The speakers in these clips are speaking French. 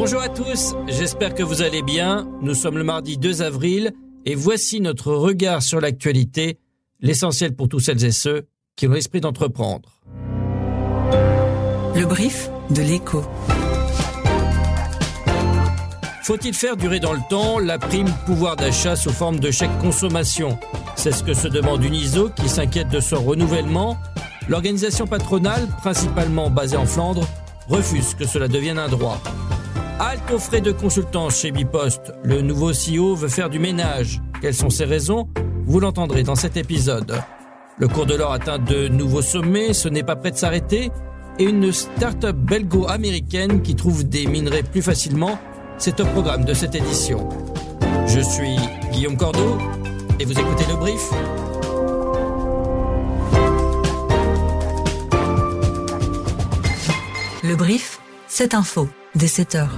Bonjour à tous, j'espère que vous allez bien. Nous sommes le mardi 2 avril et voici notre regard sur l'actualité, l'essentiel pour tous celles et ceux qui ont l'esprit d'entreprendre. Le brief de l'Écho. Faut-il faire durer dans le temps la prime pouvoir d'achat sous forme de chèque consommation ? C'est ce que se demande Uniso qui s'inquiète de son renouvellement. L'organisation patronale, principalement basée en Flandre, refuse que cela devienne un droit. Halte aux frais de consultance chez Bipost. Le nouveau CEO veut faire du ménage. Quelles sont ses raisons ? Vous l'entendrez dans cet épisode. Le cours de l'or atteint de nouveaux sommets, ce n'est pas prêt de s'arrêter. Et une start-up belgo-américaine qui trouve des minerais plus facilement, c'est au programme de cette édition. Je suis Guillaume Cordeau et vous écoutez Le Brief. Le Brief, cette info, dès 7h.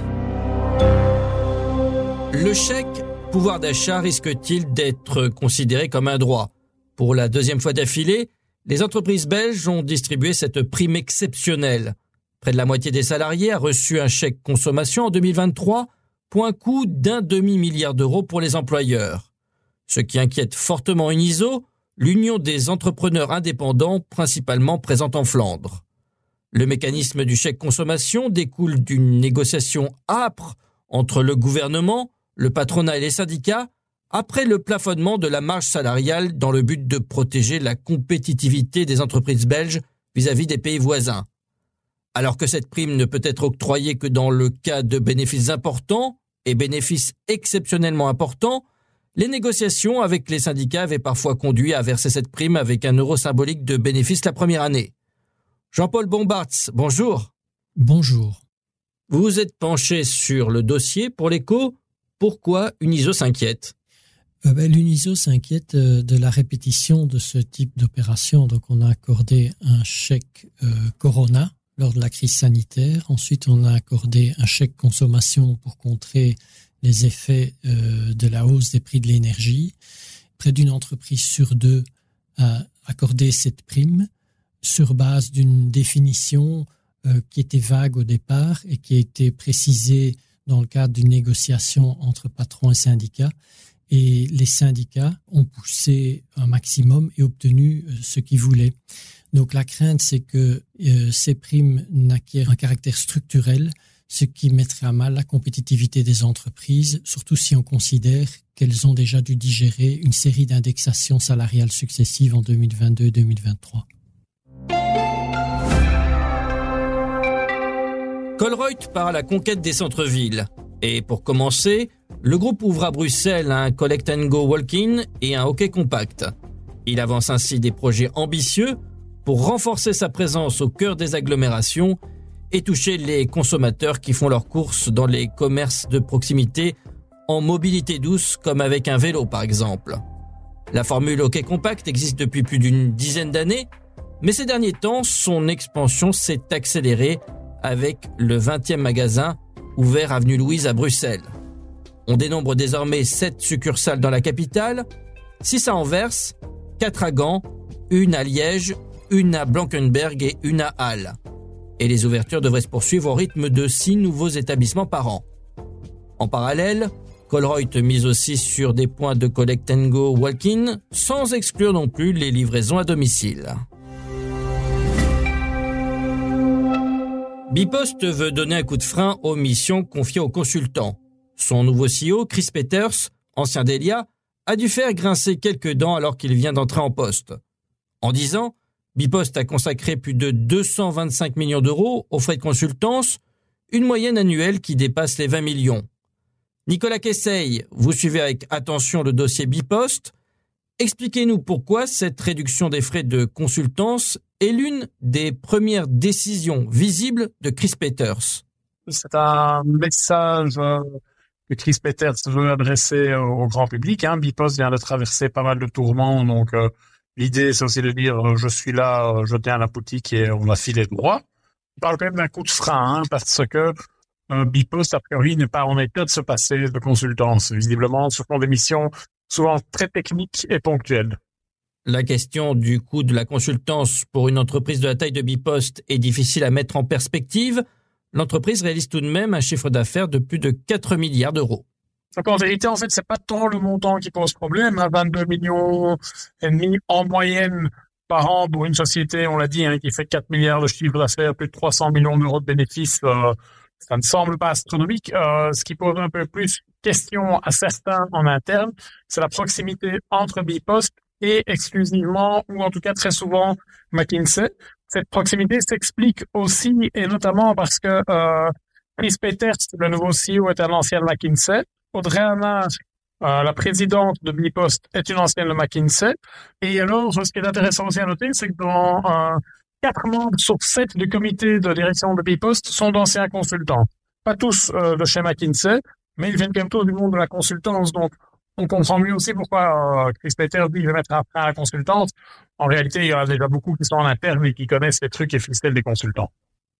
Le chèque pouvoir d'achat risque-t-il d'être considéré comme un droit ? Pour la deuxième fois d'affilée, les entreprises belges ont distribué cette prime exceptionnelle. Près de la moitié des salariés a reçu un chèque consommation en 2023 pour un coût d'1,5 milliard d'euros pour les employeurs. Ce qui inquiète fortement Uniso, l'Union des entrepreneurs indépendants principalement présente en Flandre. Le mécanisme du chèque consommation découle d'une négociation âpre entre le gouvernement, le patronat et les syndicats après le plafonnement de la marge salariale dans le but de protéger la compétitivité des entreprises belges vis-à-vis des pays voisins. Alors que cette prime ne peut être octroyée que dans le cas de bénéfices importants et bénéfices exceptionnellement importants, les négociations avec les syndicats avaient parfois conduit à verser cette prime avec un euro symbolique de bénéfice la première année. Jean-Paul Bombartz, bonjour. Bonjour. Vous vous êtes penché sur le dossier pour l'Écho. Pourquoi Uniso s'inquiète ? L'Uniso s'inquiète de la répétition de ce type d'opération. Donc, on a accordé un chèque Corona lors de la crise sanitaire. Ensuite, on a accordé un chèque consommation pour contrer les effets de la hausse des prix de l'énergie. Près d'une entreprise sur deux a accordé cette prime sur base d'une définition qui était vague au départ et qui a été précisée dans le cadre d'une négociation entre patrons et syndicats. Et les syndicats ont poussé un maximum et obtenu ce qu'ils voulaient. Donc la crainte, c'est que ces primes n'acquièrent un caractère structurel, ce qui mettrait à mal la compétitivité des entreprises, surtout si on considère qu'elles ont déjà dû digérer une série d'indexations salariales successives en 2022 et 2023. Colruyt part à la conquête des centres-villes. Et pour commencer, le groupe ouvre à Bruxelles un Collect & Go Walk-in et un hockey compact. Il avance ainsi des projets ambitieux pour renforcer sa présence au cœur des agglomérations et toucher les consommateurs qui font leurs courses dans les commerces de proximité en mobilité douce comme avec un vélo par exemple. La formule hockey compact existe depuis plus d'une dizaine d'années, mais ces derniers temps, son expansion s'est accélérée avec le 20e magasin ouvert avenue Louise à Bruxelles. On dénombre désormais 7 succursales dans la capitale, 6 à Anvers, 4 à Gand, une à Liège, une à Blankenberg et une à Halle. Et les ouvertures devraient se poursuivre au rythme de 6 nouveaux établissements par an. En parallèle, Colruyt mise aussi sur des points de Collect & Go Walk-in, sans exclure non plus les livraisons à domicile. Bipost veut donner un coup de frein aux missions confiées aux consultants. Son nouveau CEO, Chris Peeters, ancien d'Elia, a dû faire grincer quelques dents alors qu'il vient d'entrer en poste. En 10 ans, Bipost a consacré plus de 225 millions d'euros aux frais de consultance, une moyenne annuelle qui dépasse les 20 millions. Nicolas Kessey, vous suivez avec attention le dossier Bipost. Expliquez-nous pourquoi cette réduction des frais de consultance est l'une des premières décisions visibles de Chris Peeters. C'est un message que Chris Peeters veut adresser au grand public. Bipost vient de traverser pas mal de tourments, donc l'idée c'est aussi de dire je suis là, je tiens la boutique et on va filer droit. Il parle quand même d'un coup de frein, parce que Bipost a priori n'est pas en état de se passer de consultance. Visiblement, ce sont des missions souvent très techniques et ponctuelles. La question du coût de la consultance pour une entreprise de la taille de Bipost est difficile à mettre en perspective. l'entreprise réalise tout de même un chiffre d'affaires de plus de 4 milliards d'euros. Donc en vérité, en fait, c'est pas tant le montant qui pose problème, 22 millions et demi en moyenne par an pour une société, on l'a dit, qui fait 4 milliards de chiffre d'affaires, plus de 300 millions d'euros de bénéfices. Ça ne semble pas astronomique. Ce qui pose un peu plus question à certains en interne, c'est la proximité entre Bipost et exclusivement, ou en tout cas très souvent, McKinsey. Cette proximité s'explique aussi, et notamment parce que Chris Peters, le nouveau CEO, est un ancien de McKinsey. Audrey Hanard, la présidente de Bipost, est une ancienne de McKinsey. Et alors, ce qui est intéressant aussi à noter, c'est que dans 4 membres sur 7 du comité de direction de Bipost sont d'anciens consultants. Pas tous de chez McKinsey, mais ils viennent quand même tous du monde de la consultance. Donc, on comprend mieux aussi pourquoi Chris Peters dit « je vais mettre un frein à la consultance ». En réalité, il y en a déjà beaucoup qui sont en interne et qui connaissent les trucs et ficelles des consultants.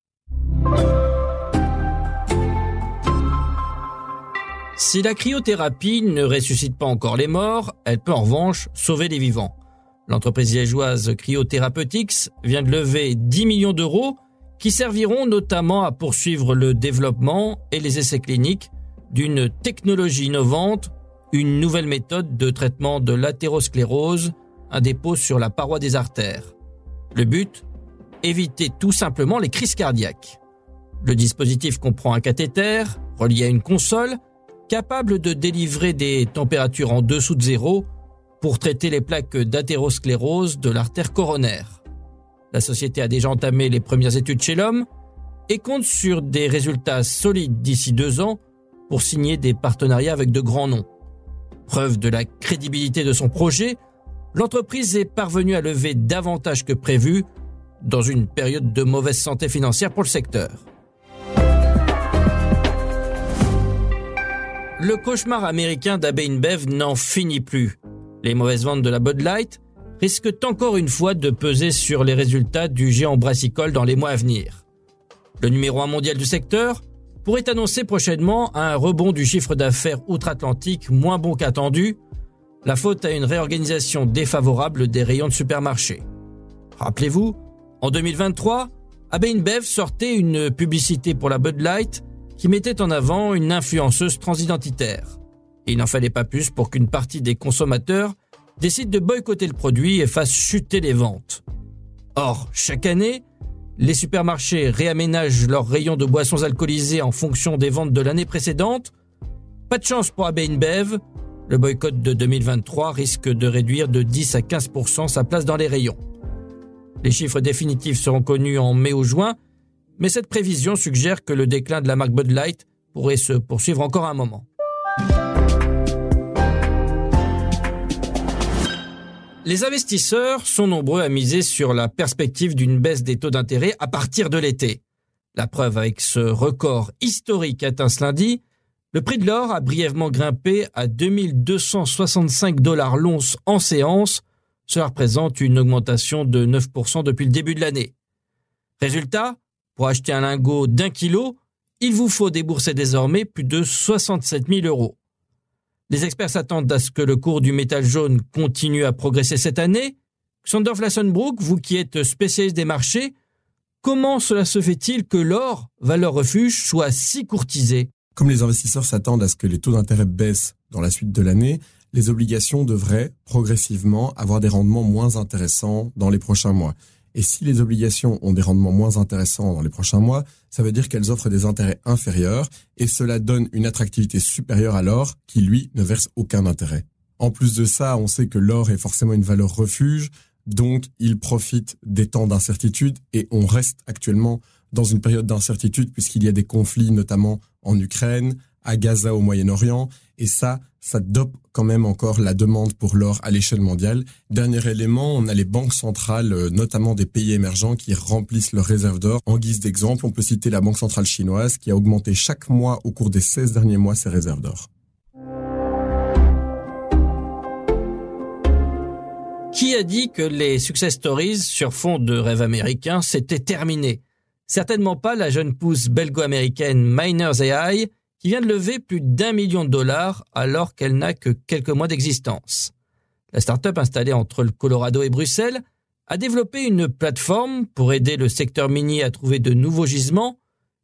Si la cryothérapie ne ressuscite pas encore les morts, elle peut en revanche sauver des vivants. L'entreprise liégeoise Cryotherapeutics vient de lever 10 millions d'euros qui serviront notamment à poursuivre le développement et les essais cliniques d'une technologie innovante, une nouvelle méthode de traitement de l'athérosclérose, un dépôt sur la paroi des artères. Le but ? Éviter tout simplement les crises cardiaques. Le dispositif comprend un cathéter relié à une console capable de délivrer des températures en dessous de zéro pour traiter les plaques d'athérosclérose de l'artère coronaire. La société a déjà entamé les premières études chez l'homme et compte sur des résultats solides d'ici 2 ans pour signer des partenariats avec de grands noms. Preuve de la crédibilité de son projet, l'entreprise est parvenue à lever davantage que prévu dans une période de mauvaise santé financière pour le secteur. Le cauchemar américain d'AB InBev n'en finit plus. Les mauvaises ventes de la Bud Light risquent encore une fois de peser sur les résultats du géant brassicole dans les mois à venir. Le numéro 1 mondial du secteur pourrait annoncer prochainement un rebond du chiffre d'affaires outre-Atlantique moins bon qu'attendu, la faute à une réorganisation défavorable des rayons de supermarchés. Rappelez-vous, en 2023, AB InBev sortait une publicité pour la Bud Light qui mettait en avant une influenceuse transidentitaire. Et il n'en fallait pas plus pour qu'une partie des consommateurs décide de boycotter le produit et fasse chuter les ventes. Or, chaque année, les supermarchés réaménagent leurs rayons de boissons alcoolisées en fonction des ventes de l'année précédente. Pas de chance pour AB InBev, le boycott de 2023 risque de réduire de 10 à 15% sa place dans les rayons. Les chiffres définitifs seront connus en mai ou juin, mais cette prévision suggère que le déclin de la marque Bud Light pourrait se poursuivre encore un moment. Les investisseurs sont nombreux à miser sur la perspective d'une baisse des taux d'intérêt à partir de l'été. La preuve avec ce record historique atteint ce lundi, le prix de l'or a brièvement grimpé à 2265 $ l'once en séance. Cela représente une augmentation de 9% depuis le début de l'année. Résultat, pour acheter un lingot d'1 kilo, il vous faut débourser désormais plus de 67 000 €. Les experts s'attendent à ce que le cours du métal jaune continue à progresser cette année. Xander Flassenbroek, vous qui êtes spécialiste des marchés, comment cela se fait-il que l'or, valeur refuge, soit si courtisé ? Comme les investisseurs s'attendent à ce que les taux d'intérêt baissent dans la suite de l'année, les obligations devraient progressivement avoir des rendements moins intéressants dans les prochains mois. Et si les obligations ont des rendements moins intéressants dans les prochains mois, ça veut dire qu'elles offrent des intérêts inférieurs et cela donne une attractivité supérieure à l'or qui, lui, ne verse aucun intérêt. En plus de ça, on sait que l'or est forcément une valeur refuge, donc il profite des temps d'incertitude et on reste actuellement dans une période d'incertitude puisqu'il y a des conflits notamment en Ukraine, à Gaza au Moyen-Orient et ça dope quand même encore la demande pour l'or à l'échelle mondiale. Dernier élément, on a les banques centrales, notamment des pays émergents, qui remplissent leurs réserves d'or. En guise d'exemple, on peut citer la Banque centrale chinoise qui a augmenté chaque mois au cours des 16 derniers mois ses réserves d'or. Qui a dit que les success stories sur fond de rêve américain s'étaient terminées ? Certainement pas la jeune pousse belgo-américaine Miners AI, qui vient de lever plus d'1 million $ alors qu'elle n'a que quelques mois d'existence. La start-up installée entre le Colorado et Bruxelles a développé une plateforme pour aider le secteur minier à trouver de nouveaux gisements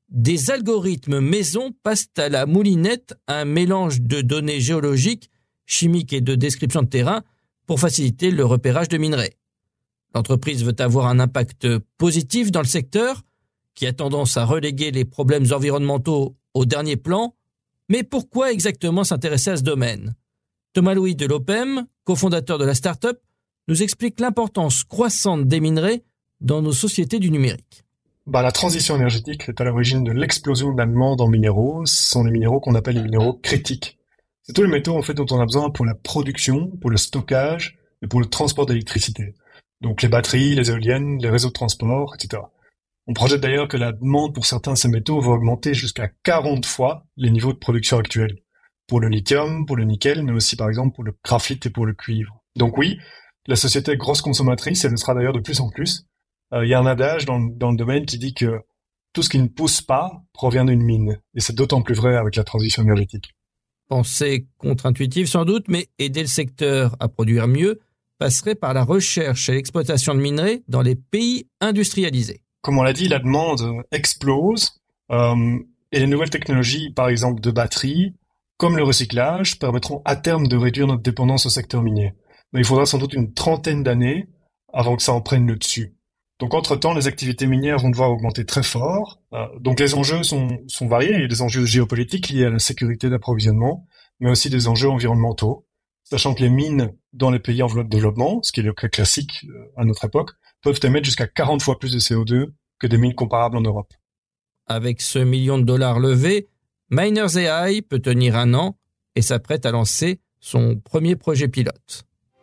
des algorithmes maison passent à la moulinette un mélange de données géologiques, chimiques et de description de terrain pour faciliter le repérage de minerais. L'entreprise veut avoir un impact positif dans le secteur, qui a tendance à reléguer les problèmes environnementaux au dernier plan. Mais pourquoi exactement s'intéresser à ce domaine ? Thomas Louis de l'Opem, cofondateur de la start-up, nous explique l'importance croissante des minerais dans nos sociétés du numérique. La transition énergétique est à l'origine de l'explosion de la demande en minéraux. Ce sont les minéraux qu'on appelle les minéraux critiques. C'est tous les métaux dont on a besoin pour la production, pour le stockage et pour le transport d'électricité. Donc les batteries, les éoliennes, les réseaux de transport, etc. On projette d'ailleurs que la demande pour certains de ces métaux va augmenter jusqu'à 40 fois les niveaux de production actuels. Pour le lithium, pour le nickel, mais aussi par exemple pour le graphite et pour le cuivre. Donc oui, la société est grosse consommatrice, et elle le sera d'ailleurs de plus en plus. Il y a un adage dans le domaine qui dit que tout ce qui ne pousse pas provient d'une mine. Et c'est d'autant plus vrai avec la transition énergétique. Pensée contre-intuitive sans doute, mais aider le secteur à produire mieux passerait par la recherche et l'exploitation de minerais dans les pays industrialisés. Comme on l'a dit, la demande explose et les nouvelles technologies, par exemple de batteries, comme le recyclage, permettront à terme de réduire notre dépendance au secteur minier. Mais il faudra sans doute une trentaine d'années avant que ça en prenne le dessus. Donc entre-temps, les activités minières vont devoir augmenter très fort. Donc les enjeux sont variés. Il y a des enjeux géopolitiques liés à la sécurité d'approvisionnement, mais aussi des enjeux environnementaux. Sachant que les mines dans les pays en voie de développement, ce qui est le cas classique à notre époque, peuvent émettre jusqu'à 40 fois plus de CO2 que des mines comparables en Europe. Avec ce $1 million levé, Miners AI peut tenir 1 an et s'apprête à lancer son premier projet pilote.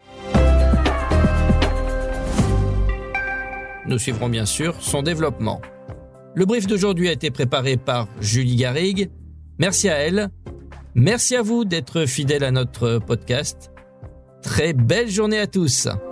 Nous suivrons bien sûr son développement. Le brief d'aujourd'hui a été préparé par Julie Garrigue. Merci à elle. Merci à vous d'être fidèles à notre podcast. Très belle journée à tous.